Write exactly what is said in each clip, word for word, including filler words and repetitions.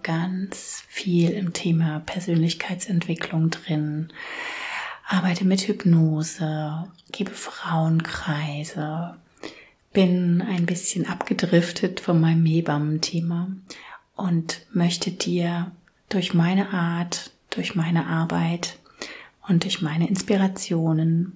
ganz viel im Thema Persönlichkeitsentwicklung drin, arbeite mit Hypnose, gebe Frauenkreise, bin ein bisschen abgedriftet von meinem Hebammen-Thema und möchte dir durch meine Art, durch meine Arbeit und durch meine Inspirationen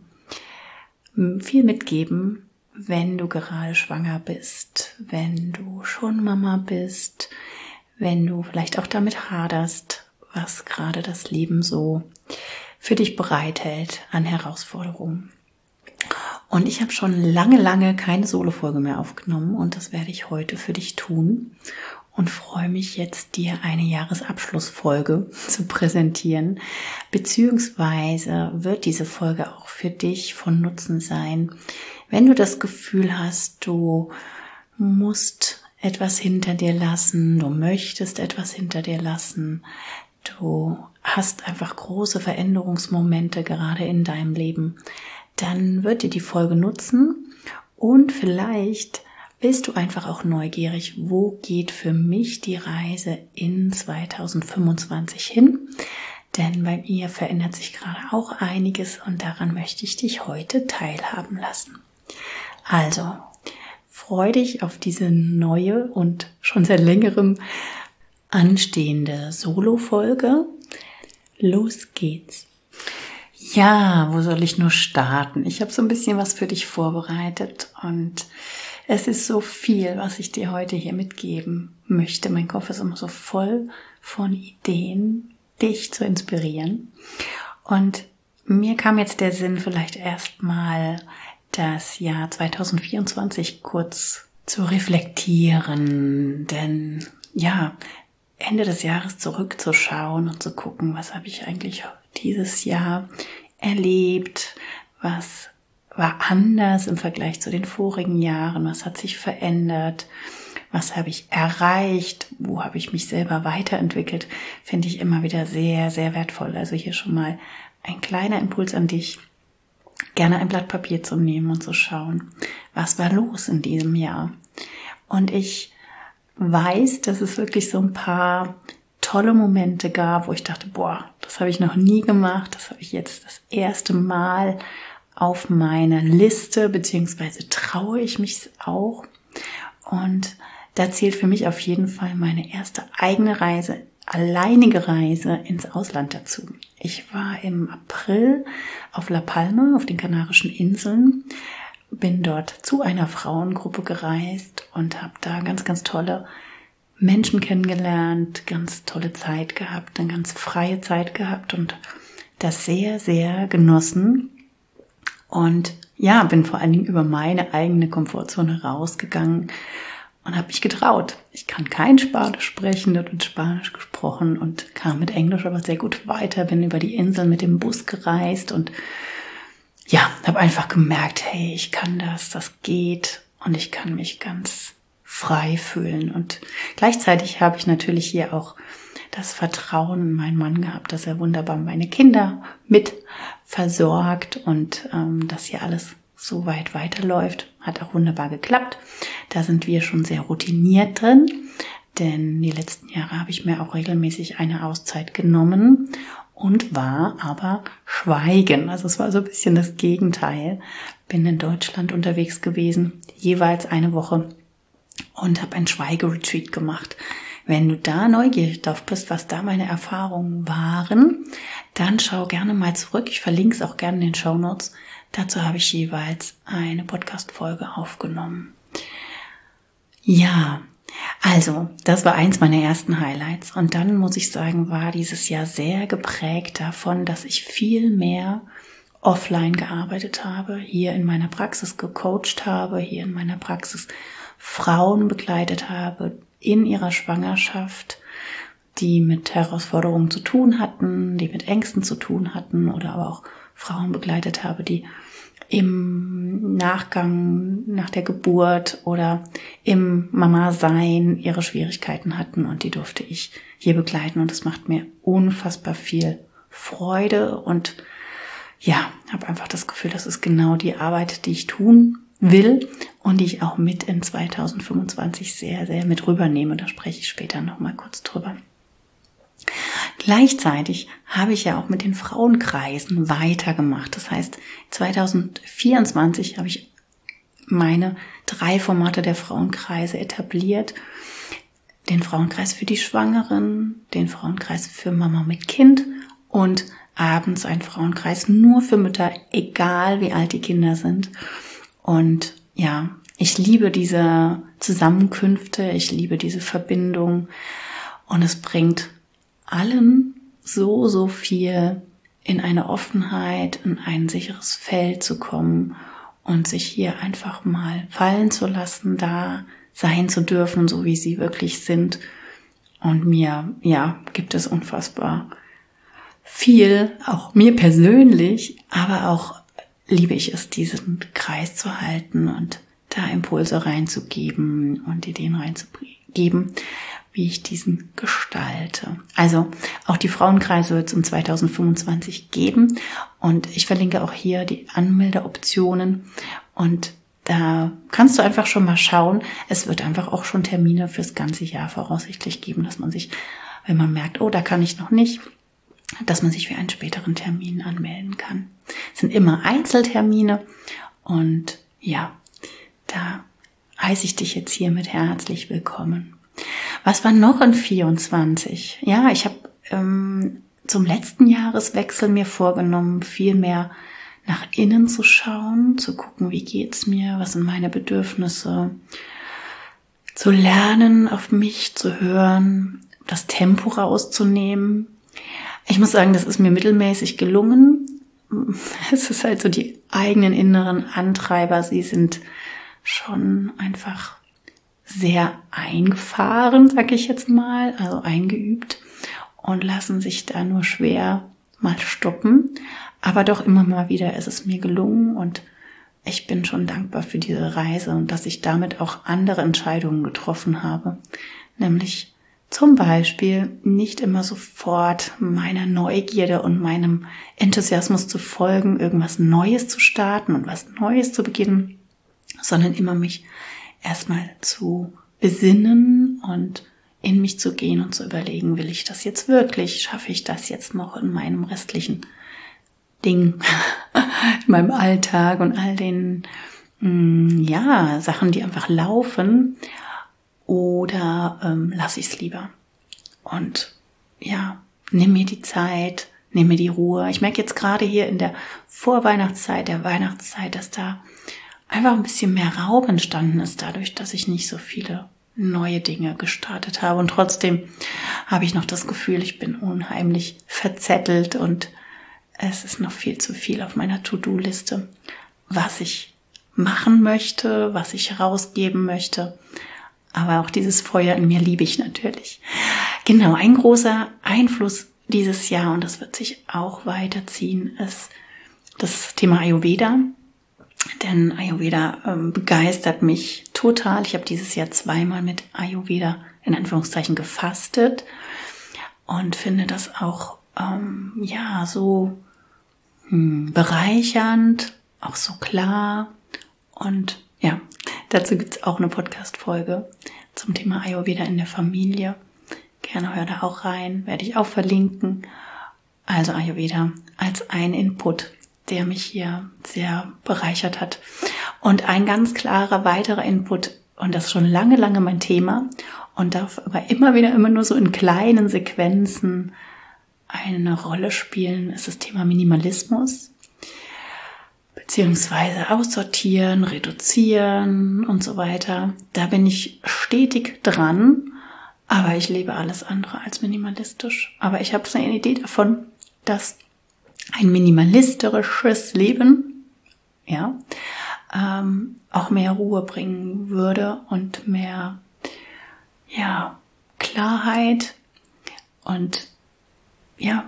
viel mitgeben, wenn du gerade schwanger bist, wenn du schon Mama bist, wenn du vielleicht auch damit haderst, was gerade das Leben so für dich bereithält an Herausforderungen. Und ich habe schon lange, lange keine Solo-Folge mehr aufgenommen und das werde ich heute für dich tun und freue mich jetzt, dir eine Jahresabschlussfolge zu präsentieren, beziehungsweise wird diese Folge auch für dich von Nutzen sein, wenn du das Gefühl hast, du musst etwas hinter dir lassen, du möchtest etwas hinter dir lassen, du hast einfach große Veränderungsmomente gerade in deinem Leben, dann wird dir die Folge nutzen und vielleicht bist du einfach auch neugierig, wo geht für mich die Reise in zweitausendfünfundzwanzig hin? Denn bei mir verändert sich gerade auch einiges und daran möchte ich dich heute teilhaben lassen. Also, freu dich auf diese neue und schon seit längerem anstehende Solo-Folge. Los geht's! Ja, wo soll ich nur starten? Ich habe so ein bisschen was für dich vorbereitet und es ist so viel, was ich dir heute hier mitgeben möchte. Mein Kopf ist immer so voll von Ideen, dich zu inspirieren. Und mir kam jetzt der Sinn, vielleicht erstmal das Jahr zweitausendvierundzwanzig kurz zu reflektieren. Denn ja, Ende des Jahres zurückzuschauen und zu gucken, was habe ich eigentlich dieses Jahr erlebt, was war anders im Vergleich zu den vorigen Jahren, was hat sich verändert, was habe ich erreicht, wo habe ich mich selber weiterentwickelt, finde ich immer wieder sehr, sehr wertvoll. Also hier schon mal ein kleiner Impuls an dich, gerne ein Blatt Papier zu nehmen und zu schauen, was war los in diesem Jahr. Und ich weiß, dass es wirklich so ein paar tolle Momente gab, wo ich dachte, boah, das habe ich noch nie gemacht, das habe ich jetzt das erste Mal auf meiner Liste, beziehungsweise traue ich mich auch. Und da zählt für mich auf jeden Fall meine erste eigene Reise, alleinige Reise ins Ausland dazu. Ich war im April auf La Palma, auf den Kanarischen Inseln, bin dort zu einer Frauengruppe gereist und habe da ganz, ganz tolle Menschen kennengelernt, ganz tolle Zeit gehabt, eine ganz freie Zeit gehabt und das sehr, sehr genossen. Und ja, bin vor allen Dingen über meine eigene Komfortzone rausgegangen und habe mich getraut. Ich kann kein Spanisch sprechen, dort wird Spanisch gesprochen und kam mit Englisch aber sehr gut weiter, bin über die Insel mit dem Bus gereist und ja, habe einfach gemerkt, hey, ich kann das, das geht und ich kann mich ganz frei fühlen. Und gleichzeitig habe ich natürlich hier auch das Vertrauen in meinen Mann gehabt, dass er wunderbar meine Kinder mit versorgt und ähm, dass hier alles so weit weiterläuft. Hat auch wunderbar geklappt. Da sind wir schon sehr routiniert drin, denn die letzten Jahre habe ich mir auch regelmäßig eine Auszeit genommen und war aber schweigen. Also es war so ein bisschen das Gegenteil. Bin in Deutschland unterwegs gewesen, jeweils eine Woche und habe ein Schweigeretreat gemacht. Wenn du da neugierig drauf bist, was da meine Erfahrungen waren, dann schau gerne mal zurück. Ich verlinke es auch gerne in den Shownotes. Dazu habe ich jeweils eine Podcast-Folge aufgenommen. Ja, also das war eins meiner ersten Highlights. Und dann muss ich sagen, war dieses Jahr sehr geprägt davon, dass ich viel mehr offline gearbeitet habe, hier in meiner Praxis gecoacht habe, hier in meiner Praxis Frauen begleitet habe, in ihrer Schwangerschaft, die mit Herausforderungen zu tun hatten, die mit Ängsten zu tun hatten oder aber auch Frauen begleitet habe, die im Nachgang nach der Geburt oder im Mama-Sein ihre Schwierigkeiten hatten und die durfte ich hier begleiten und das macht mir unfassbar viel Freude und ja, habe einfach das Gefühl, das ist genau die Arbeit, die ich tun will und die ich auch mit in zweitausendfünfundzwanzig sehr, sehr mit rübernehme. Da spreche ich später nochmal kurz drüber. Gleichzeitig habe ich ja auch mit den Frauenkreisen weitergemacht. Das heißt, zwanzig vierundzwanzig habe ich meine drei Formate der Frauenkreise etabliert. Den Frauenkreis für die Schwangeren, den Frauenkreis für Mama mit Kind und abends ein Frauenkreis nur für Mütter, egal wie alt die Kinder sind. Und ja, ich liebe diese Zusammenkünfte, ich liebe diese Verbindung und es bringt allen so, so viel, in eine Offenheit, in ein sicheres Feld zu kommen und sich hier einfach mal fallen zu lassen, da sein zu dürfen, so wie sie wirklich sind. Und mir, ja, gibt es unfassbar viel, auch mir persönlich, aber auch liebe ich es, diesen Kreis zu halten und da Impulse reinzugeben und Ideen reinzugeben, wie ich diesen gestalte. Also auch die Frauenkreise wird es um zwanzig fünfundzwanzig geben und ich verlinke auch hier die Anmeldeoptionen und da kannst du einfach schon mal schauen. Es wird einfach auch schon Termine fürs ganze Jahr voraussichtlich geben, dass man sich, wenn man merkt, oh, da kann ich noch nicht, dass man sich für einen späteren Termin anmelden kann. Es sind immer Einzeltermine und ja, da heiße ich dich jetzt hiermit herzlich willkommen. Was war noch in vierundzwanzig? Ja, ich habe ähm, zum letzten Jahreswechsel mir vorgenommen, viel mehr nach innen zu schauen, zu gucken, wie geht's mir, was sind meine Bedürfnisse, zu lernen, auf mich zu hören, das Tempo rauszunehmen. Ich muss sagen, das ist mir mittelmäßig gelungen. Es ist halt so die eigenen inneren Antreiber, sie sind schon einfach sehr eingefahren, sag ich jetzt mal, also eingeübt und lassen sich da nur schwer mal stoppen. Aber doch immer mal wieder ist es mir gelungen und ich bin schon dankbar für diese Reise und dass ich damit auch andere Entscheidungen getroffen habe. Nämlich zum Beispiel nicht immer sofort meiner Neugierde und meinem Enthusiasmus zu folgen, irgendwas Neues zu starten und was Neues zu beginnen, sondern immer mich erstmal zu besinnen und in mich zu gehen und zu überlegen, will ich das jetzt wirklich? Schaffe ich das jetzt noch in meinem restlichen Ding, in meinem Alltag und all den ja Sachen, die einfach laufen, oder ähm, lasse ich es lieber? Und ja, nimm mir die Zeit, nimm mir die Ruhe. Ich merke jetzt gerade hier in der Vorweihnachtszeit, der Weihnachtszeit, dass da einfach ein bisschen mehr Raum entstanden ist, dadurch, dass ich nicht so viele neue Dinge gestartet habe. Und trotzdem habe ich noch das Gefühl, ich bin unheimlich verzettelt und es ist noch viel zu viel auf meiner To-Do-Liste, was ich machen möchte, was ich rausgeben möchte. Aber auch dieses Feuer in mir liebe ich natürlich. Genau, ein großer Einfluss dieses Jahr, und das wird sich auch weiterziehen, ist das Thema Ayurveda. Denn Ayurveda ähm, begeistert mich total. Ich habe dieses Jahr zweimal mit Ayurveda in Anführungszeichen gefastet und finde das auch ähm, ja so hm, bereichernd, auch so klar. Und ja, dazu gibt es auch eine Podcast-Folge zum Thema Ayurveda in der Familie. Gerne hör da auch rein, werde ich auch verlinken. Also Ayurveda als ein Input, der mich hier sehr bereichert hat. Und ein ganz klarer weiterer Input, und das ist schon lange, lange mein Thema, und darf aber immer wieder, immer nur so in kleinen Sequenzen eine Rolle spielen, ist das Thema Minimalismus, beziehungsweise aussortieren, reduzieren und so weiter. Da bin ich stetig dran, aber ich lebe alles andere als minimalistisch. Aber ich habe so eine Idee davon, dass ein minimalistisches Leben, ja, ähm, auch mehr Ruhe bringen würde und mehr, ja, Klarheit und ja,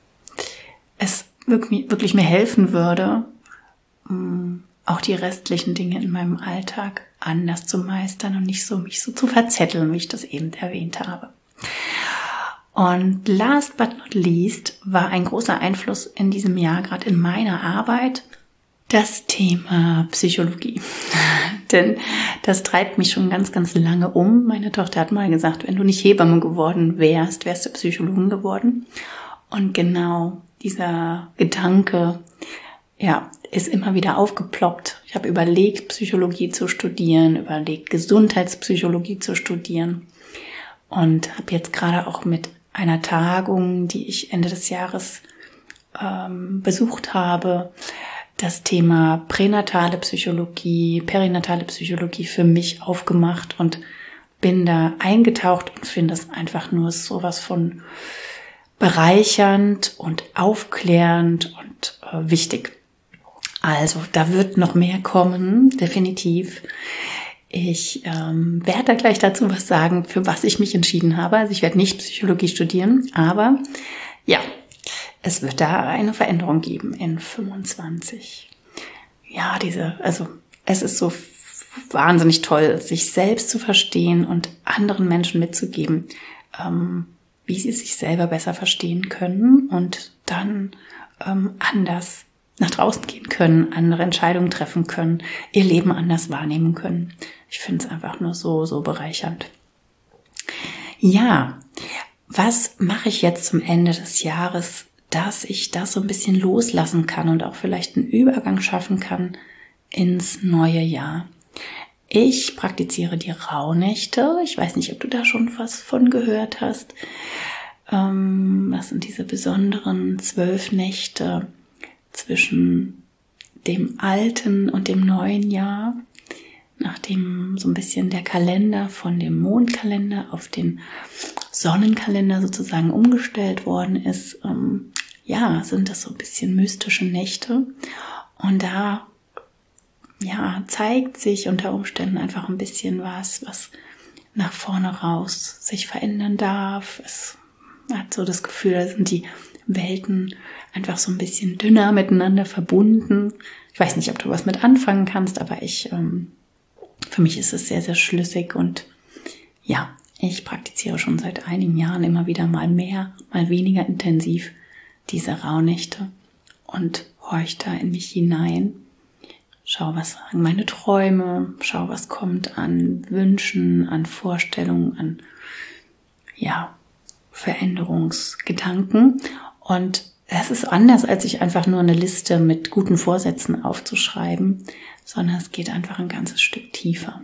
es wirklich, wirklich mir helfen würde, ähm, auch die restlichen Dinge in meinem Alltag anders zu meistern und nicht so mich so zu verzetteln, wie ich das eben erwähnt habe. Und last but not least war ein großer Einfluss in diesem Jahr, gerade in meiner Arbeit, Das Thema Psychologie, denn das treibt mich schon ganz, ganz lange um. Meine Tochter hat mal gesagt, wenn du nicht Hebamme geworden wärst, wärst du Psychologin geworden. Und genau dieser Gedanke, ja, ist immer wieder aufgeploppt. Ich habe überlegt, Psychologie zu studieren, überlegt, Gesundheitspsychologie zu studieren und habe jetzt gerade auch mit einer Tagung, die ich Ende des Jahres ähm, besucht habe, das Thema pränatale Psychologie, perinatale Psychologie für mich aufgemacht und bin da eingetaucht und finde es einfach nur sowas von bereichernd und aufklärend und äh, wichtig. Also, da wird noch mehr kommen, definitiv. Ich ähm, werde da gleich dazu was sagen, für was ich mich entschieden habe. Also ich werde nicht Psychologie studieren, aber ja, es wird da eine Veränderung geben in fünfundzwanzig. Ja, diese, also es ist so wahnsinnig toll, sich selbst zu verstehen und anderen Menschen mitzugeben, ähm, wie sie sich selber besser verstehen können und dann ähm, anders nach draußen gehen können, andere Entscheidungen treffen können, ihr Leben anders wahrnehmen können. Ich finde es einfach nur so, so bereichernd. Ja, was mache ich jetzt zum Ende des Jahres, dass ich das so ein bisschen loslassen kann und auch vielleicht einen Übergang schaffen kann ins neue Jahr? Ich praktiziere die Rauhnächte. Ich weiß nicht, ob du da schon was von gehört hast. Das sind diese besonderen zwölf Nächte zwischen dem alten und dem neuen Jahr, nachdem so ein bisschen der Kalender von dem Mondkalender auf den Sonnenkalender sozusagen umgestellt worden ist. Ja, sind das so ein bisschen mystische Nächte. Und da ja, zeigt sich unter Umständen einfach ein bisschen was, was nach vorne raus sich verändern darf. Es hat so das Gefühl, da sind die Welten einfach so ein bisschen dünner miteinander verbunden. Ich weiß nicht, ob du was mit anfangen kannst, aber ich, ähm, für mich ist es sehr, sehr schlüssig und ja, ich praktiziere schon seit einigen Jahren immer wieder mal mehr, mal weniger intensiv diese Rauhnächte und horch da in mich hinein. Schau, was sagen meine Träume, schau, was kommt an Wünschen, an Vorstellungen, an ja, Veränderungsgedanken. Und es ist anders, als sich einfach nur eine Liste mit guten Vorsätzen aufzuschreiben, sondern es geht einfach ein ganzes Stück tiefer.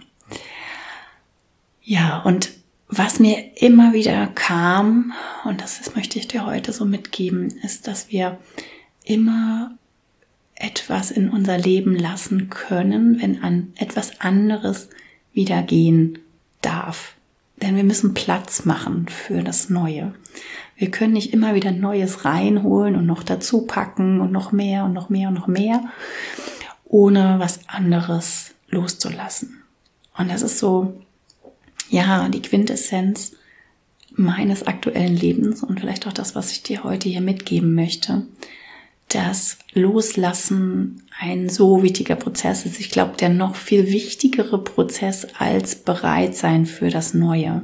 Ja, und was mir immer wieder kam, und das ist, möchte ich dir heute so mitgeben, ist, dass wir immer etwas in unser Leben lassen können, wenn an etwas anderes wieder gehen darf. Denn wir müssen Platz machen für das Neue. Wir können nicht immer wieder Neues reinholen und noch dazu packen und noch mehr und noch mehr und noch mehr, ohne was anderes loszulassen. Und das ist so, ja, die Quintessenz meines aktuellen Lebens und vielleicht auch das, was ich dir heute hier mitgeben möchte, dass Loslassen ein so wichtiger Prozess ist. Ich glaube, der noch viel wichtigere Prozess als Bereitsein für das Neue.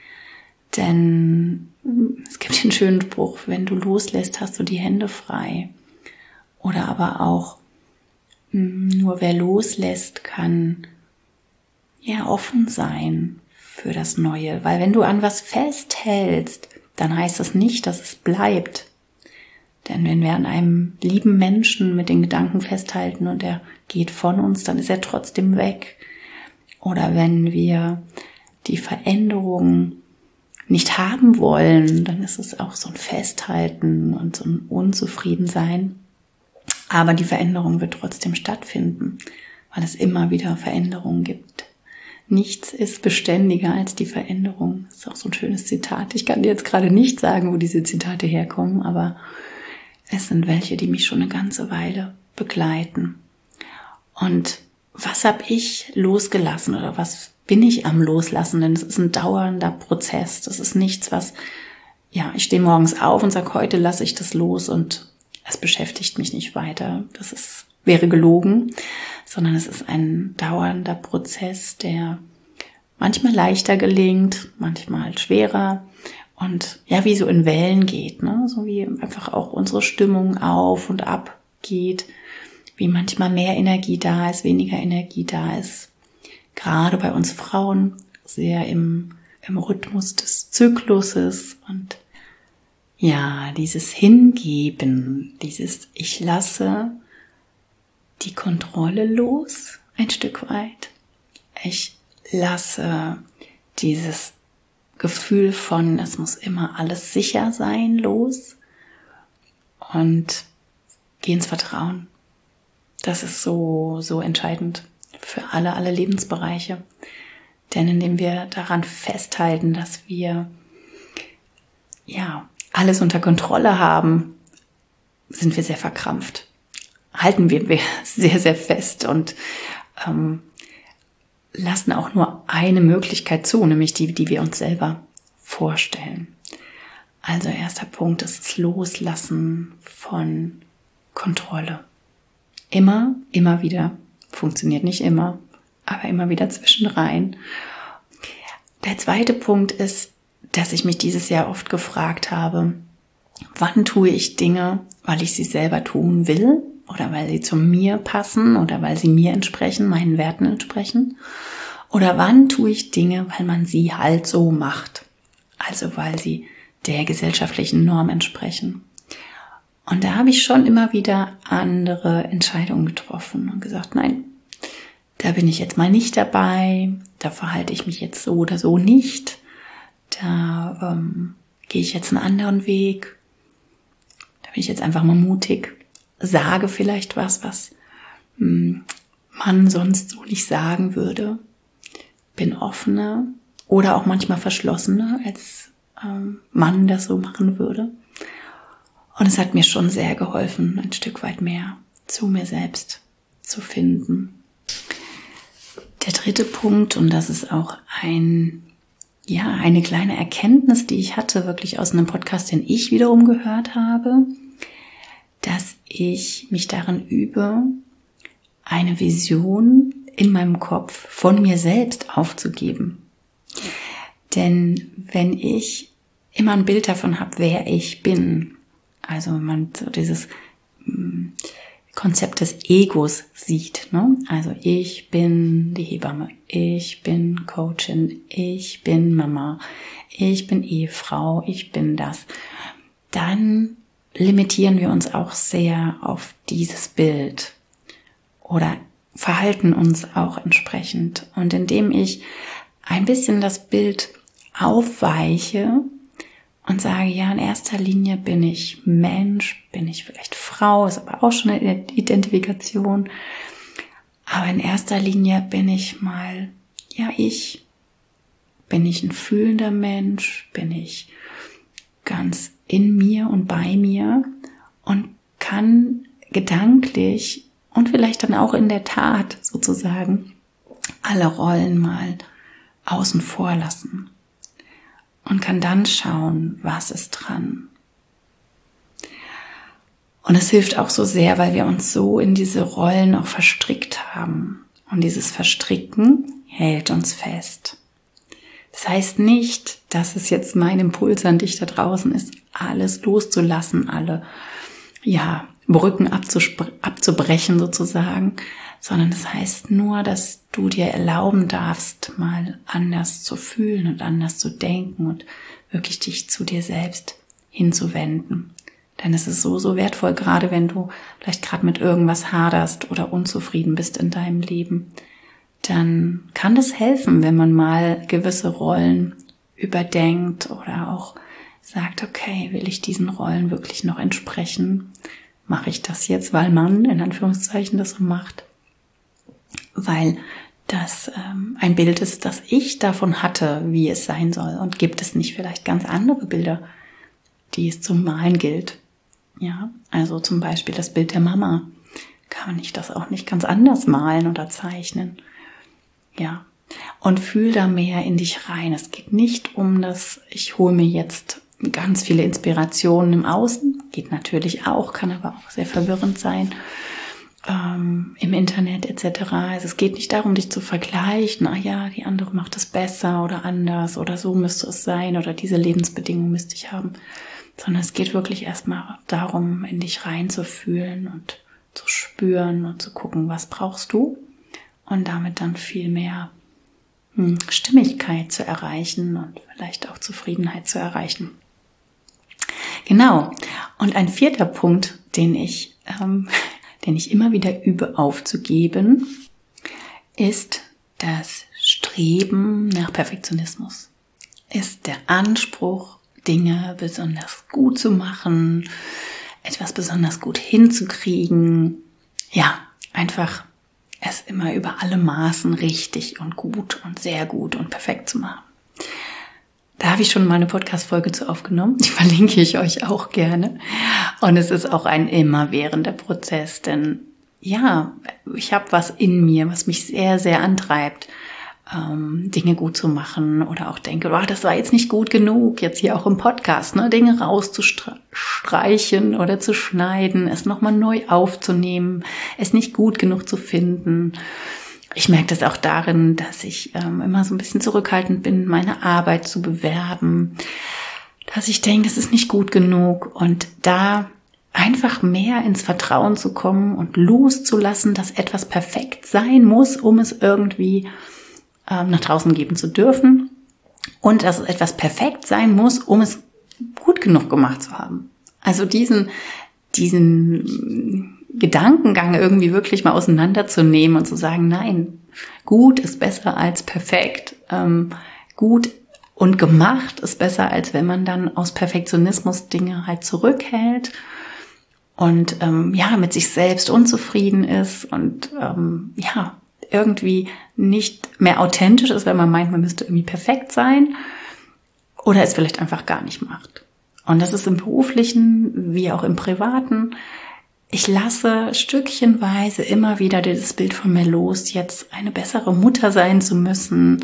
Denn es gibt den schönen Spruch, wenn du loslässt, hast du die Hände frei. Oder aber auch, nur wer loslässt, kann ja offen sein für das Neue. Weil wenn du an was festhältst, dann heißt das nicht, dass es bleibt. Denn wenn wir an einem lieben Menschen mit den Gedanken festhalten und er geht von uns, dann ist er trotzdem weg. Oder wenn wir die Veränderung nicht haben wollen, dann ist es auch so ein Festhalten und so ein Unzufriedensein. Aber die Veränderung wird trotzdem stattfinden, weil es immer wieder Veränderungen gibt. Nichts ist beständiger als die Veränderung. Das ist auch so ein schönes Zitat. Ich kann dir jetzt gerade nicht sagen, wo diese Zitate herkommen, aber es sind welche, die mich schon eine ganze Weile begleiten. Und was habe ich losgelassen oder was bin ich am Loslassen? Denn es ist ein dauernder Prozess. Das ist nichts, was, ja, ich stehe morgens auf und sage, heute lasse ich das los und es beschäftigt mich nicht weiter. Das ist, wäre gelogen, sondern es ist ein dauernder Prozess, der manchmal leichter gelingt, manchmal schwerer. Und ja, wie so in Wellen geht, ne? So wie einfach auch unsere Stimmung auf und ab geht. wie manchmal mehr Energie da ist, weniger Energie da ist. Gerade bei uns Frauen sehr im, im Rhythmus des Zykluses und ja, dieses Hingeben, dieses ich lasse die Kontrolle los ein Stück weit. Ich lasse dieses Gefühl von, es muss immer alles sicher sein, los und gehe ins Vertrauen. Das ist so, so entscheidend für alle, alle Lebensbereiche. Denn indem wir daran festhalten, dass wir, ja, alles unter Kontrolle haben, sind wir sehr verkrampft. Halten wir sehr, sehr fest und ähm, lassen auch nur eine Möglichkeit zu, nämlich die, die wir uns selber vorstellen. Also erster Punkt ist das Loslassen von Kontrolle. Immer, immer wieder. Funktioniert nicht immer, aber immer wieder zwischenrein. Der zweite Punkt ist, dass ich mich dieses Jahr oft gefragt habe, wann tue ich Dinge, weil ich sie selber tun will oder weil sie zu mir passen oder weil sie mir entsprechen, meinen Werten entsprechen, oder wann tue ich Dinge, weil man sie halt so macht, also weil sie der gesellschaftlichen Norm entsprechen. Und da habe ich schon immer wieder andere Entscheidungen getroffen und gesagt, nein, da bin ich jetzt mal nicht dabei, da verhalte ich mich jetzt so oder so nicht, da ähm, gehe ich jetzt einen anderen Weg, da bin ich jetzt einfach mal mutig, sage vielleicht was, was mh, man sonst so nicht sagen würde, bin offener oder auch manchmal verschlossener, als ähm, man das so machen würde. Und es hat mir schon sehr geholfen, ein Stück weit mehr zu mir selbst zu finden. Der dritte Punkt, und das ist auch ein, ja, eine kleine Erkenntnis, die ich hatte, wirklich aus einem Podcast, den ich wiederum gehört habe, dass ich mich darin übe, eine Vision in meinem Kopf von mir selbst aufzugeben. Denn wenn ich immer ein Bild davon habe, wer ich bin, also wenn man so dieses mh, Konzept des Egos sieht, ne? Also ich bin die Hebamme, ich bin Coachin, ich bin Mama, ich bin Ehefrau, ich bin das, dann limitieren wir uns auch sehr auf dieses Bild oder verhalten uns auch entsprechend. Und indem ich ein bisschen das Bild aufweiche und sage, ja, in erster Linie bin ich Mensch, bin ich vielleicht Frau, ist aber auch schon eine Identifikation. Aber in erster Linie bin ich mal, ja, ich. Bin ich ein fühlender Mensch, bin ich ganz in mir und bei mir und kann gedanklich und vielleicht dann auch in der Tat sozusagen alle Rollen mal außen vor lassen. Und kann dann schauen, was ist dran. Und es hilft auch so sehr, weil wir uns so in diese Rollen auch verstrickt haben. Und dieses Verstricken hält uns fest. Das heißt nicht, dass es jetzt mein Impuls an dich da draußen ist, alles loszulassen, alle ja, Brücken abzubrechen sozusagen, sondern das heißt nur, dass du dir erlauben darfst, mal anders zu fühlen und anders zu denken und wirklich dich zu dir selbst hinzuwenden. Denn es ist so, so wertvoll, gerade wenn du vielleicht gerade mit irgendwas haderst oder unzufrieden bist in deinem Leben, dann kann das helfen, wenn man mal gewisse Rollen überdenkt oder auch sagt, okay, will ich diesen Rollen wirklich noch entsprechen? Mache ich das jetzt, weil man in Anführungszeichen das so macht? Weil das ähm, ein Bild ist, das ich davon hatte, wie es sein soll. Und gibt es nicht vielleicht ganz andere Bilder, die es zum Malen gilt? Ja, also zum Beispiel das Bild der Mama. Kann ich das auch nicht ganz anders malen oder zeichnen? Ja, und fühl da mehr in dich rein. Es geht nicht um das, ich hole mir jetzt ganz viele Inspirationen im Außen. Geht natürlich auch, kann aber auch sehr verwirrend sein. Ähm, im Internet et cetera. Also es geht nicht darum, dich zu vergleichen. Ah ja, die andere macht es besser oder anders oder so müsste es sein oder diese Lebensbedingungen müsste ich haben. Sondern es geht wirklich erstmal darum, in dich reinzufühlen und zu spüren und zu gucken, was brauchst du und damit dann viel mehr hm, Stimmigkeit zu erreichen und vielleicht auch Zufriedenheit zu erreichen. Genau. Und ein vierter Punkt, den ich, ähm, den ich immer wieder übe aufzugeben, ist das Streben nach Perfektionismus. Ist der Anspruch, Dinge besonders gut zu machen, etwas besonders gut hinzukriegen. Ja, einfach es immer über alle Maßen richtig und gut und sehr gut und perfekt zu machen. Da habe ich schon mal eine Podcast-Folge zu aufgenommen. Die verlinke ich euch auch gerne. Und es ist auch ein immerwährender Prozess, denn ja, ich habe was in mir, was mich sehr, sehr antreibt, ähm, Dinge gut zu machen oder auch denke, oh, das war jetzt nicht gut genug, jetzt hier auch im Podcast, ne, Dinge rauszustreichen oder zu schneiden, es nochmal neu aufzunehmen, es nicht gut genug zu finden. Ich merke das auch darin, dass ich ähm, immer so ein bisschen zurückhaltend bin, meine Arbeit zu bewerben, dass ich denke, es ist nicht gut genug und da einfach mehr ins Vertrauen zu kommen und loszulassen, dass etwas perfekt sein muss, um es irgendwie ähm, nach draußen geben zu dürfen und dass es etwas perfekt sein muss, um es gut genug gemacht zu haben. Also diesen, diesen Gedankengang irgendwie wirklich mal auseinanderzunehmen und zu sagen, nein, gut ist besser als perfekt. Ähm, gut und gemacht ist besser, als wenn man dann aus Perfektionismus Dinge halt zurückhält und ähm, ja, mit sich selbst unzufrieden ist und ähm, ja, irgendwie nicht mehr authentisch ist, wenn man meint, man müsste irgendwie perfekt sein oder es vielleicht einfach gar nicht macht. Und das ist im Beruflichen wie auch im Privaten. Ich lasse stückchenweise immer wieder dieses Bild von mir los, jetzt eine bessere Mutter sein zu müssen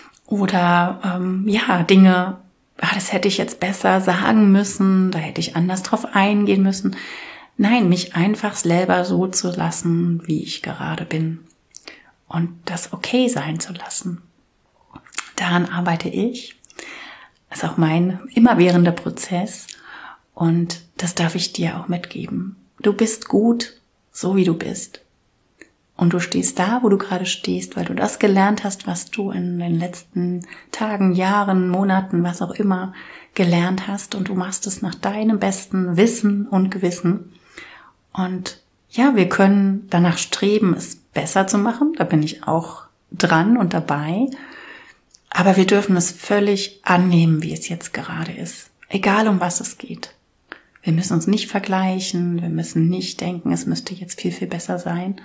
oder ähm, ja, Dinge, ah, das hätte ich jetzt besser sagen müssen, da hätte ich anders drauf eingehen müssen. Nein, mich einfach selber so zu lassen, wie ich gerade bin und das okay sein zu lassen. Daran arbeite ich. Das ist auch mein immerwährender Prozess und das darf ich dir auch mitgeben. Du bist gut, so wie du bist. Und du stehst da, wo du gerade stehst, weil du das gelernt hast, was du in den letzten Tagen, Jahren, Monaten, was auch immer gelernt hast. Und du machst es nach deinem besten Wissen und Gewissen. Und ja, wir können danach streben, es besser zu machen. Da bin ich auch dran und dabei. Aber wir dürfen es völlig annehmen, wie es jetzt gerade ist. Egal, um was es geht. Wir müssen uns nicht vergleichen, wir müssen nicht denken, es müsste jetzt viel, viel besser sein.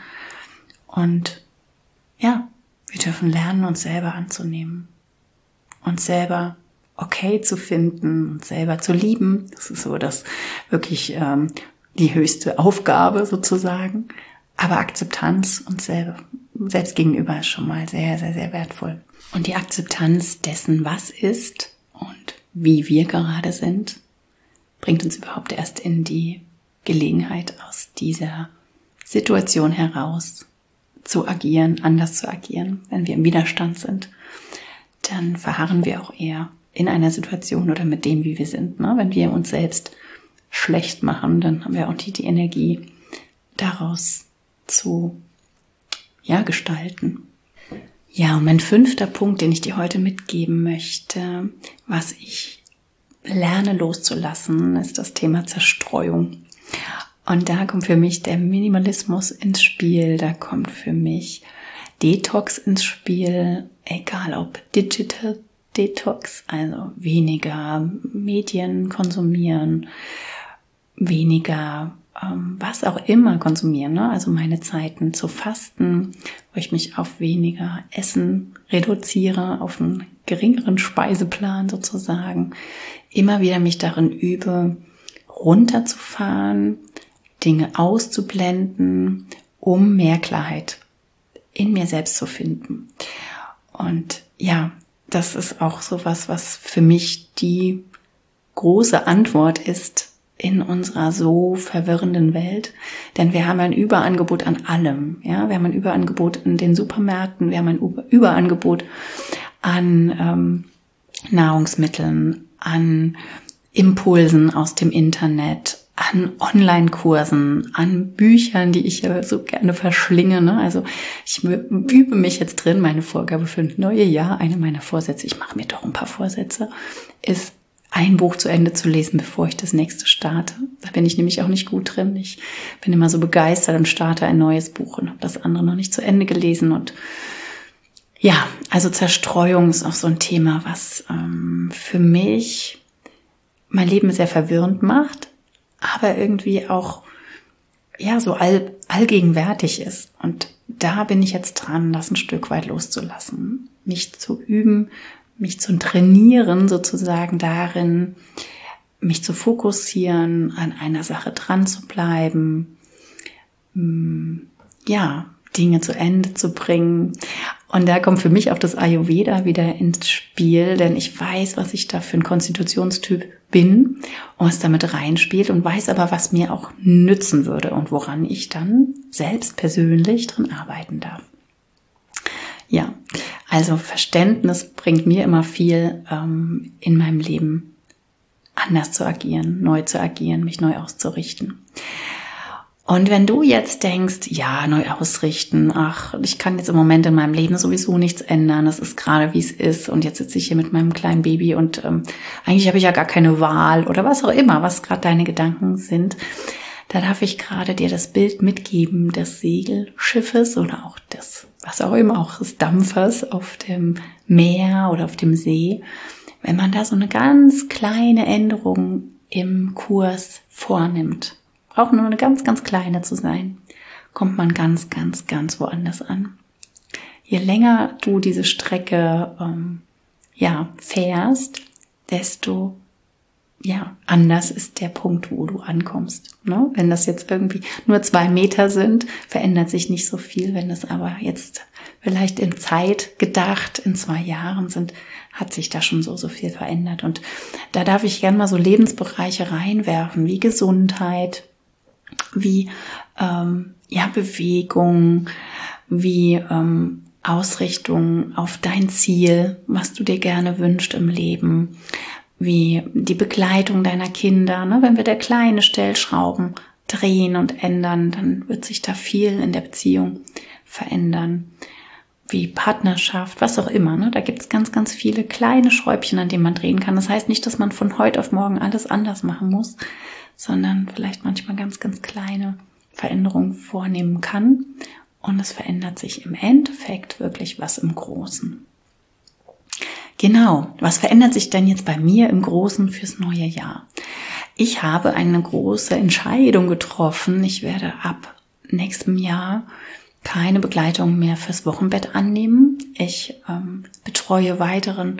Und ja, wir dürfen lernen, uns selber anzunehmen, uns selber okay zu finden, uns selber zu lieben. Das ist so das wirklich ähm, die höchste Aufgabe sozusagen. Aber Akzeptanz uns selber, selbst gegenüber ist schon mal sehr, sehr, sehr wertvoll. Und die Akzeptanz dessen, was ist und wie wir gerade sind, bringt uns überhaupt erst in die Gelegenheit, aus dieser Situation heraus zu agieren, anders zu agieren. Wenn wir im Widerstand sind, dann verharren wir auch eher in einer Situation oder mit dem, wie wir sind. Ne? Wenn wir uns selbst schlecht machen, dann haben wir auch die, die Energie, daraus zu ja, gestalten. Ja, und mein fünfter Punkt, den ich dir heute mitgeben möchte, was ich lerne loszulassen, ist das Thema Zerstreuung. Und da kommt für mich der Minimalismus ins Spiel, da kommt für mich Detox ins Spiel, egal ob Digital Detox, also weniger Medien konsumieren, weniger ähm, was auch immer konsumieren, ne? Also meine Zeiten zu fasten, wo ich mich auf weniger Essen reduziere, auf einen geringeren Speiseplan sozusagen, immer wieder mich darin übe, runterzufahren, Dinge auszublenden, um mehr Klarheit in mir selbst zu finden. Und ja, das ist auch sowas, was für mich die große Antwort ist in unserer so verwirrenden Welt. Denn wir haben ein Überangebot an allem. Ja, wir haben ein Überangebot in den Supermärkten, wir haben ein Überangebot an ähm, Nahrungsmitteln, an Impulsen aus dem Internet, an Online-Kursen, an Büchern, die ich ja so gerne verschlinge. Ne? Also ich übe mich jetzt drin. Meine Vorgabe für ein neues Jahr, eine meiner Vorsätze, ich mache mir doch ein paar Vorsätze, ist ein Buch zu Ende zu lesen, bevor ich das nächste starte. Da bin ich nämlich auch nicht gut drin. Ich bin immer so begeistert und starte ein neues Buch und habe das andere noch nicht zu Ende gelesen. Und ja, also Zerstreuung ist auch so ein Thema, was ähm, für mich mein Leben sehr verwirrend macht, aber irgendwie auch ja so all, allgegenwärtig ist. Und da bin ich jetzt dran, das ein Stück weit loszulassen, mich zu üben, mich zu trainieren sozusagen darin, mich zu fokussieren, an einer Sache dran zu bleiben, ja, Dinge zu Ende zu bringen. Und da kommt für mich auch das Ayurveda wieder ins Spiel, denn ich weiß, was ich da für ein Konstitutionstyp bin und was damit reinspielt und weiß aber, was mir auch nützen würde und woran ich dann selbst persönlich dran arbeiten darf. Ja, also Verständnis bringt mir immer viel ähm, in meinem Leben, anders zu agieren, neu zu agieren, mich neu auszurichten. Und wenn du jetzt denkst, ja, neu ausrichten, ach, ich kann jetzt im Moment in meinem Leben sowieso nichts ändern, es ist gerade wie es ist und jetzt sitze ich hier mit meinem kleinen Baby und ähm, eigentlich habe ich ja gar keine Wahl oder was auch immer, was gerade deine Gedanken sind, da darf ich gerade dir das Bild mitgeben des Segelschiffes oder auch des, was auch immer, auch des Dampfers auf dem Meer oder auf dem See. Wenn man da so eine ganz kleine Änderung im Kurs vornimmt, braucht nur eine ganz, ganz kleine zu sein, kommt man ganz, ganz, ganz woanders an. Je länger du diese Strecke ähm, ja, fährst, desto ja, anders ist der Punkt, wo du ankommst. Ne? Wenn das jetzt irgendwie nur zwei Meter sind, verändert sich nicht so viel. Wenn das aber jetzt vielleicht in Zeit gedacht, in zwei Jahren sind, hat sich da schon so, so viel verändert. Und da darf ich gerne mal so Lebensbereiche reinwerfen, wie Gesundheit, wie ähm, ja, Bewegung, wie ähm, Ausrichtung auf dein Ziel, was du dir gerne wünschst im Leben, wie die Begleitung deiner Kinder. Ne? Wenn wir der kleine Stellschrauben drehen und ändern, dann wird sich da viel in der Beziehung verändern. Wie Partnerschaft, was auch immer. Ne? Da gibt es ganz, ganz viele kleine Schräubchen, an denen man drehen kann. Das heißt nicht, dass man von heute auf morgen alles anders machen muss, sondern vielleicht manchmal ganz, ganz kleine Veränderungen vornehmen kann. Und es verändert sich im Endeffekt wirklich was im Großen. Genau, was verändert sich denn jetzt bei mir im Großen fürs neue Jahr? Ich habe eine große Entscheidung getroffen. Ich werde ab nächstem Jahr keine Begleitung mehr fürs Wochenbett annehmen. Ich ähm, betreue weiteren,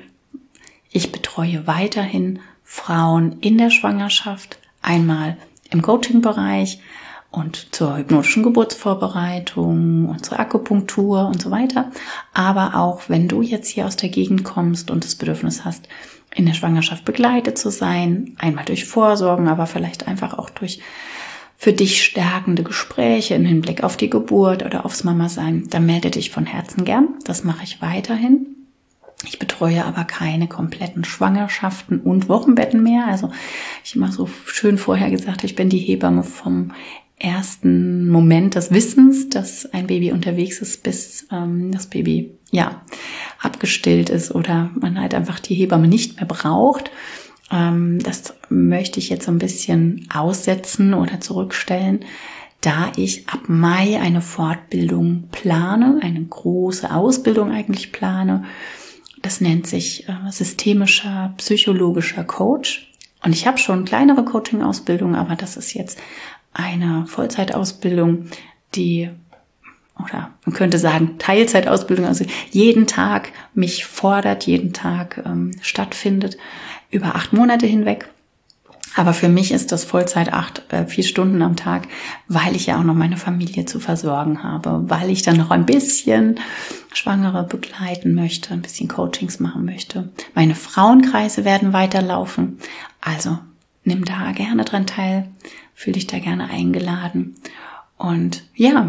ich betreue weiterhin Frauen in der Schwangerschaft, einmal im Coaching-Bereich und zur hypnotischen Geburtsvorbereitung und zur Akupunktur und so weiter. Aber auch wenn du jetzt hier aus der Gegend kommst und das Bedürfnis hast, in der Schwangerschaft begleitet zu sein, einmal durch Vorsorgen, aber vielleicht einfach auch durch für dich stärkende Gespräche im Hinblick auf die Geburt oder aufs Mama-Sein, dann melde dich von Herzen gern. Das mache ich weiterhin. Ich betreue aber keine kompletten Schwangerschaften und Wochenbetten mehr. Also ich habe immer so schön vorher gesagt, ich bin die Hebamme vom ersten Moment des Wissens, dass ein Baby unterwegs ist, bis ähm, das Baby ja abgestillt ist oder man halt einfach die Hebamme nicht mehr braucht. Ähm, das möchte ich jetzt so ein bisschen aussetzen oder zurückstellen, da ich ab Mai eine Fortbildung plane, eine große Ausbildung eigentlich plane. Das nennt sich äh, systemischer psychologischer Coach. Und ich habe schon kleinere Coaching-Ausbildungen, aber das ist jetzt eine Vollzeitausbildung, die, oder man könnte sagen Teilzeitausbildung, also jeden Tag mich fordert, jeden Tag ähm, stattfindet, über acht Monate hinweg. Aber für mich ist das Vollzeit acht, äh, vier Stunden am Tag, weil ich ja auch noch meine Familie zu versorgen habe, weil ich dann noch ein bisschen Schwangere begleiten möchte, ein bisschen Coachings machen möchte. Meine Frauenkreise werden weiterlaufen, also nimm da gerne dran teil, fühl dich da gerne eingeladen. Und ja,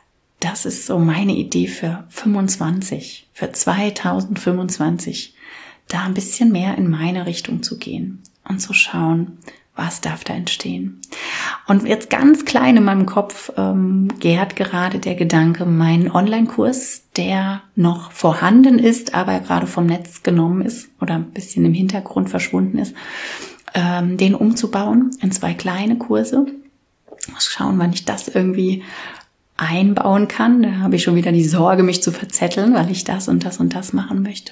das ist so meine Idee für fünfundzwanzig, für zweitausendfünfundzwanzig, da ein bisschen mehr in meine Richtung zu gehen und zu schauen, was darf da entstehen. Und jetzt ganz klein in meinem Kopf ähm, gärt gerade der Gedanke, meinen Online-Kurs, der noch vorhanden ist, aber gerade vom Netz genommen ist oder ein bisschen im Hintergrund verschwunden ist, ähm, den umzubauen in zwei kleine Kurse. Mal schauen, wann ich das irgendwie einbauen kann. Da habe ich schon wieder die Sorge, mich zu verzetteln, weil ich das und das und das machen möchte.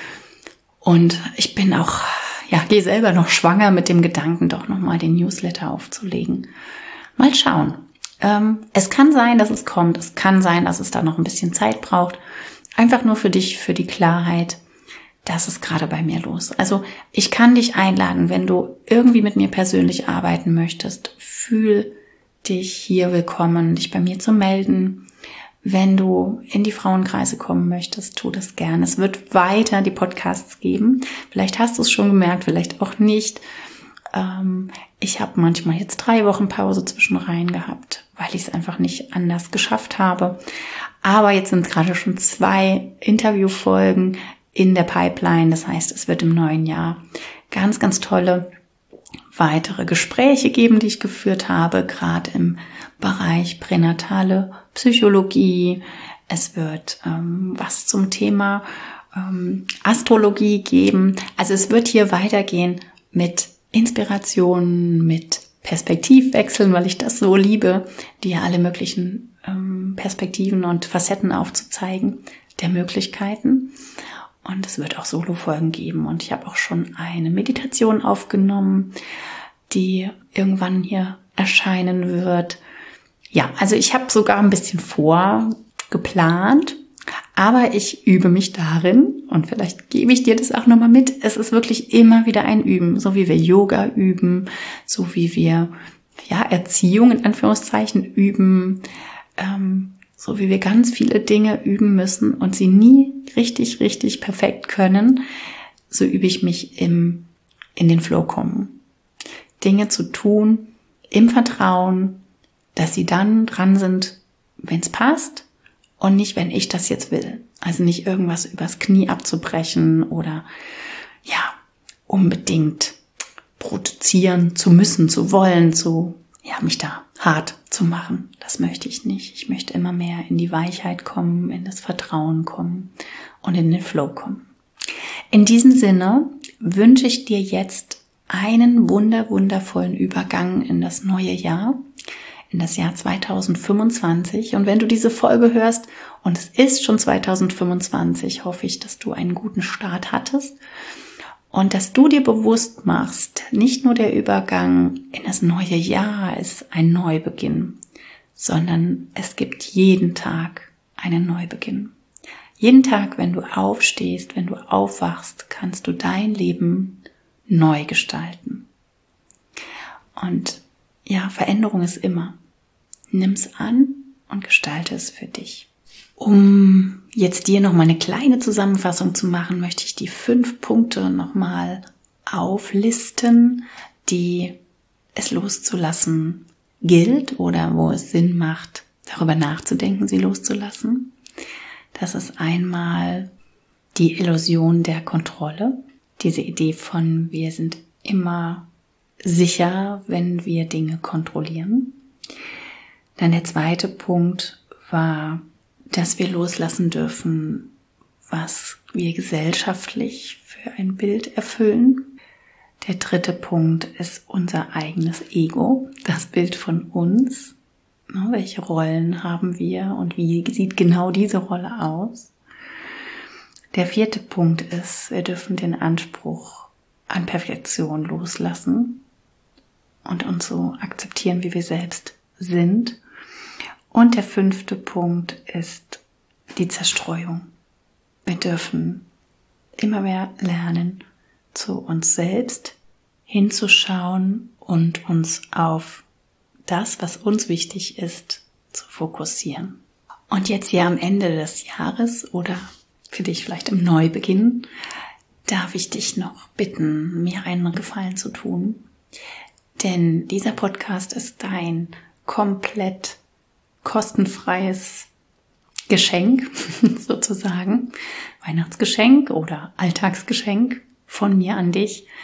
Und ich bin auch, ja, gehe selber noch schwanger mit dem Gedanken, doch nochmal den Newsletter aufzulegen. Mal schauen. Ähm, es kann sein, dass es kommt. Es kann sein, dass es da noch ein bisschen Zeit braucht. Einfach nur für dich, für die Klarheit. Das ist gerade bei mir los. Also ich kann dich einladen, wenn du irgendwie mit mir persönlich arbeiten möchtest, fühl dich hier willkommen, dich bei mir zu melden. Wenn du in die Frauenkreise kommen möchtest, tu das gerne. Es wird weiter die Podcasts geben. Vielleicht hast du es schon gemerkt, vielleicht auch nicht. Ähm, ich habe manchmal jetzt drei Wochen Pause zwischenrein gehabt, weil ich es einfach nicht anders geschafft habe. Aber jetzt sind gerade schon zwei Interviewfolgen in der Pipeline. Das heißt, es wird im neuen Jahr ganz, ganz tolle weitere Gespräche geben, die ich geführt habe, gerade im Bereich pränatale Psychologie. Es wird ähm, was zum Thema ähm, Astrologie geben. Also es wird hier weitergehen mit Inspirationen, mit Perspektivwechseln, weil ich das so liebe, dir alle möglichen ähm, Perspektiven und Facetten aufzuzeigen der Möglichkeiten. Und es wird auch Solo-Folgen geben. Und ich habe auch schon eine Meditation aufgenommen, die irgendwann hier erscheinen wird. Ja, also ich habe sogar ein bisschen vorgeplant, aber ich übe mich darin. Und vielleicht gebe ich dir das auch nochmal mit. Es ist wirklich immer wieder ein Üben, so wie wir Yoga üben, so wie wir ja Erziehung in Anführungszeichen üben, ähm, so wie wir ganz viele Dinge üben müssen und sie nie richtig, richtig perfekt können, so übe ich mich im, in den Flow kommen. Dinge zu tun, im Vertrauen, dass sie dann dran sind, wenn es passt und nicht, wenn ich das jetzt will. Also nicht irgendwas übers Knie abzubrechen oder ja, unbedingt produzieren zu müssen, zu wollen, zu ja, mich da hart zu machen. Das möchte ich nicht. Ich möchte immer mehr in die Weichheit kommen, in das Vertrauen kommen und in den Flow kommen. In diesem Sinne wünsche ich dir jetzt einen wunder, wundervollen Übergang in das neue Jahr, in das Jahr zweitausendfünfundzwanzig. Und wenn du diese Folge hörst und es ist schon zweitausendfünfundzwanzig, hoffe ich, dass du einen guten Start hattest. Und dass du dir bewusst machst, nicht nur der Übergang in das neue Jahr ist ein Neubeginn, sondern es gibt jeden Tag einen Neubeginn. Jeden Tag, wenn du aufstehst, wenn du aufwachst, kannst du dein Leben neu gestalten. Und ja, Veränderung ist immer. Nimm's an und gestalte es für dich. Um jetzt dir noch mal eine kleine Zusammenfassung zu machen, möchte ich die fünf Punkte noch mal auflisten, die es loszulassen gilt oder wo es Sinn macht, darüber nachzudenken, sie loszulassen. Das ist einmal die Illusion der Kontrolle, diese Idee von wir sind immer sicher, wenn wir Dinge kontrollieren. Dann der zweite Punkt war, dass wir loslassen dürfen, was wir gesellschaftlich für ein Bild erfüllen. Der dritte Punkt ist unser eigenes Ego, das Bild von uns. Welche Rollen haben wir und wie sieht genau diese Rolle aus? Der vierte Punkt ist, wir dürfen den Anspruch an Perfektion loslassen und uns so akzeptieren, wie wir selbst sind. Und der fünfte Punkt ist die Zerstreuung. Wir dürfen immer mehr lernen, zu uns selbst hinzuschauen und uns auf das, was uns wichtig ist, zu fokussieren. Und jetzt hier am Ende des Jahres oder für dich vielleicht im Neubeginn, darf ich dich noch bitten, mir einen Gefallen zu tun. Denn dieser Podcast ist dein komplett kostenfreies Geschenk, sozusagen, Weihnachtsgeschenk oder Alltagsgeschenk von mir an dich.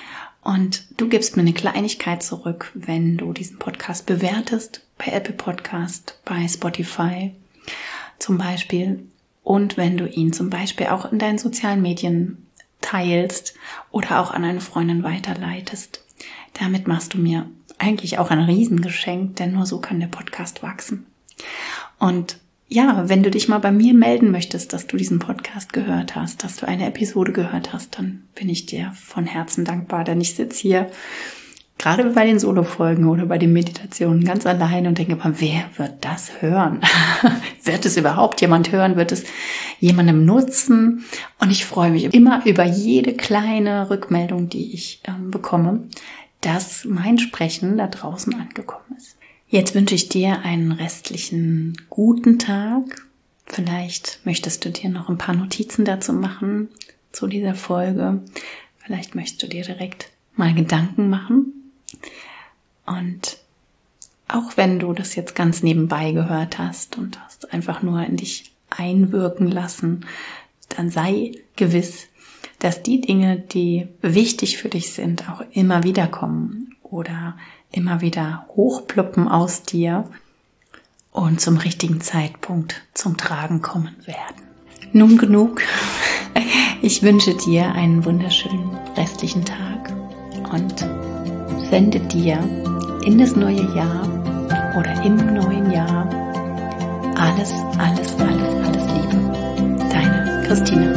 Und du gibst mir eine Kleinigkeit zurück, wenn du diesen Podcast bewertest, bei Apple Podcast, bei Spotify zum Beispiel. Und wenn du ihn zum Beispiel auch in deinen sozialen Medien teilst oder auch an eine Freundin weiterleitest. Damit machst du mir eigentlich auch ein Riesengeschenk, denn nur so kann der Podcast wachsen. Und ja, wenn du dich mal bei mir melden möchtest, dass du diesen Podcast gehört hast, dass du eine Episode gehört hast, dann bin ich dir von Herzen dankbar, denn ich sitze hier gerade bei den Solo-Folgen oder bei den Meditationen ganz allein und denke immer, wer wird das hören? Wird es überhaupt jemand hören? Wird es jemandem nutzen? Und ich freue mich immer über jede kleine Rückmeldung, die ich äh, bekomme, dass mein Sprechen da draußen angekommen ist. Jetzt wünsche ich dir einen restlichen guten Tag. Vielleicht möchtest du dir noch ein paar Notizen dazu machen, zu dieser Folge. Vielleicht möchtest du dir direkt mal Gedanken machen. Und auch wenn du das jetzt ganz nebenbei gehört hast und hast einfach nur in dich einwirken lassen, dann sei gewiss, dass die Dinge, die wichtig für dich sind, auch immer wieder kommen oder immer wieder hochploppen aus dir und zum richtigen Zeitpunkt zum Tragen kommen werden. Nun genug. Ich wünsche dir einen wunderschönen restlichen Tag und sende dir in das neue Jahr oder im neuen Jahr alles, alles, alles, alles Liebe. Deine Christina.